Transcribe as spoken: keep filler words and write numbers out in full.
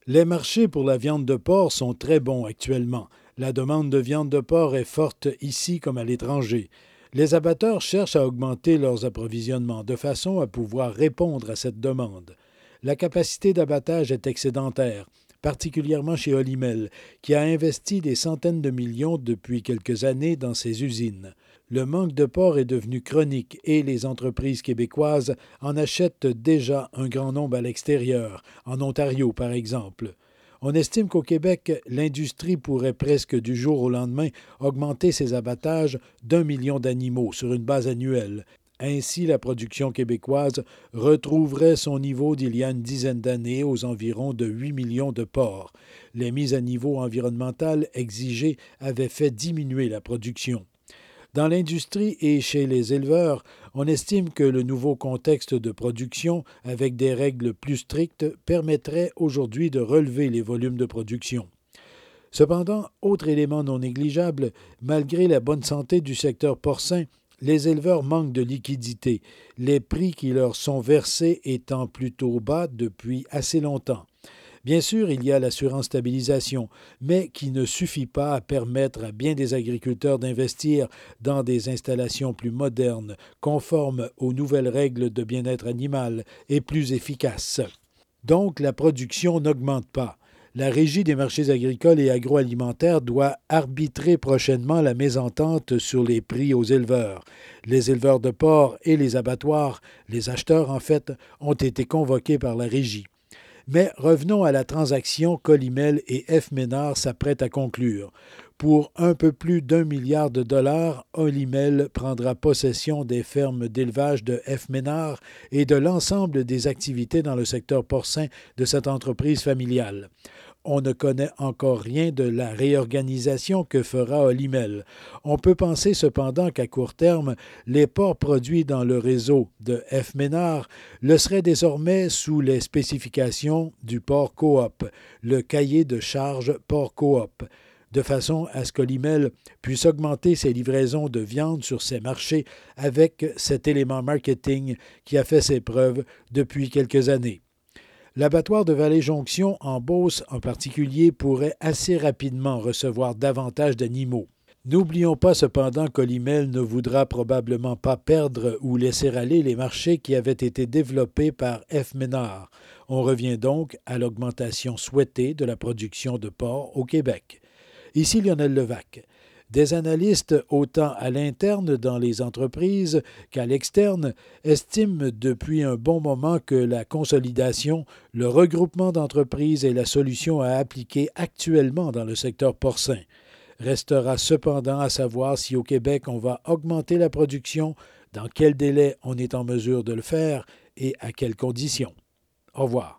Les marchés pour la viande de porc sont très bons actuellement. La demande de viande de porc est forte ici comme à l'étranger. Les abatteurs cherchent à augmenter leurs approvisionnements de façon à pouvoir répondre à cette demande. La capacité d'abattage est excédentaire, particulièrement chez Olimel, qui a investi des centaines de millions depuis quelques années dans ses usines. Le manque de porc est devenu chronique et les entreprises québécoises en achètent déjà un grand nombre à l'extérieur, en Ontario par exemple. On estime qu'au Québec, l'industrie pourrait presque du jour au lendemain augmenter ses abattages d'un million d'animaux sur une base annuelle. Ainsi, la production québécoise retrouverait son niveau d'il y a une dizaine d'années aux environs de huit millions de porcs. Les mises à niveau environnementales exigées avaient fait diminuer la production. Dans l'industrie et chez les éleveurs, on estime que le nouveau contexte de production, avec des règles plus strictes, permettrait aujourd'hui de relever les volumes de production. Cependant, autre élément non négligeable, malgré la bonne santé du secteur porcin, les éleveurs manquent de liquidité, les prix qui leur sont versés étant plutôt bas depuis assez longtemps. Bien sûr, il y a l'assurance stabilisation, mais qui ne suffit pas à permettre à bien des agriculteurs d'investir dans des installations plus modernes, conformes aux nouvelles règles de bien-être animal et plus efficaces. Donc, la production n'augmente pas. La Régie des marchés agricoles et agroalimentaires doit arbitrer prochainement la mésentente sur les prix aux éleveurs. Les éleveurs de porc et les abattoirs, les acheteurs en fait, ont été convoqués par la Régie. Mais revenons à la transaction qu'Olimel et F. Ménard s'apprêtent à conclure. Pour un peu plus d'un milliard de dollars, Olimel prendra possession des fermes d'élevage de F. Ménard et de l'ensemble des activités dans le secteur porcin de cette entreprise familiale. On ne connaît encore rien de la réorganisation que fera Olimel. On peut penser cependant qu'à court terme, les porcs produits dans le réseau de F. Ménard le seraient désormais sous les spécifications du porc coop, le cahier de charges porc coop, de façon à ce qu'Olimel puisse augmenter ses livraisons de viande sur ses marchés avec cet élément marketing qui a fait ses preuves depuis quelques années. L'abattoir de Vallée-Jonction, en Beauce en particulier, pourrait assez rapidement recevoir davantage d'animaux. N'oublions pas cependant qu'Olimel ne voudra probablement pas perdre ou laisser aller les marchés qui avaient été développés par F. Ménard. On revient donc à l'augmentation souhaitée de la production de porc au Québec. Ici Lionel Levac. Des analystes, autant à l'interne dans les entreprises qu'à l'externe, estiment depuis un bon moment que la consolidation, le regroupement d'entreprises est la solution à appliquer actuellement dans le secteur porcin. Restera cependant à savoir si au Québec on va augmenter la production, dans quel délai on est en mesure de le faire et à quelles conditions. Au revoir.